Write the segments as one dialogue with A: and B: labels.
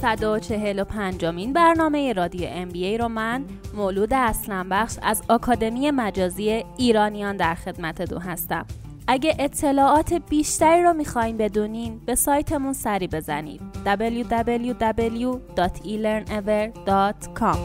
A: 145مین برنامه رادیو MBA رو من مولود اسلمبخش از آکادمی مجازی ایرانیان در خدمتتون هستم. اگه اطلاعات بیشتری رو میخواین بدونین به سایتمون سری بزنید www.elearnever.com.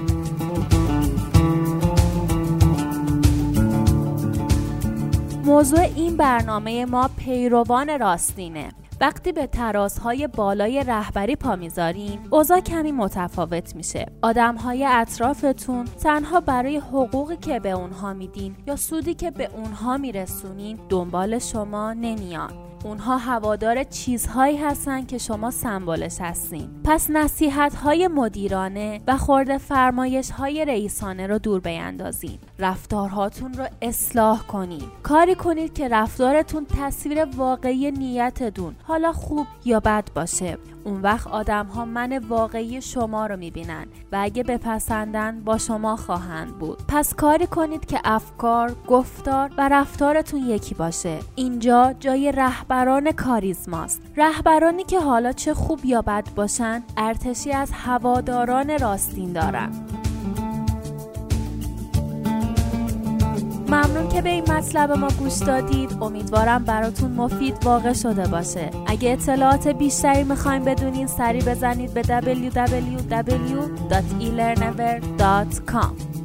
A: موضوع این برنامه ما پیروان راستینه. وقتی به ترازهای بالای رهبری پا میذارین، اوضاع کمی متفاوت میشه. آدمهای اطرافتون تنها برای حقوقی که به اونها میدین یا سودی که به اونها میرسونین دنبال شما نمیان. اونها هوادار چیزهایی هستن که شما سمبولش هستین. پس نصیحت‌های مدیرانه و خرده فرمایش‌های رئیسانه رو دور بیندازین. رفتارهاتون رو اصلاح کنین. کاری کنید که رفتارتون تصویر واقعی نیتتون، حالا خوب یا بد باشه. اون وقت آدم‌ها من واقعی شما رو می‌بینن و اگه بپسندن با شما خواهند بود. پس کاری کنید که افکار، گفتار و رفتارتون یکی باشه. اینجا جای رهبران کاریزماست. رهبرانی که حالا چه خوب یا بد باشن، ارتشی از هواداران راستین دارن. ممنون که به این مطلب ما گوش دادید. امیدوارم براتون مفید واقع شده باشه. اگه اطلاعات بیشتری میخواین بدونین سری بزنید به www.elearnever.com.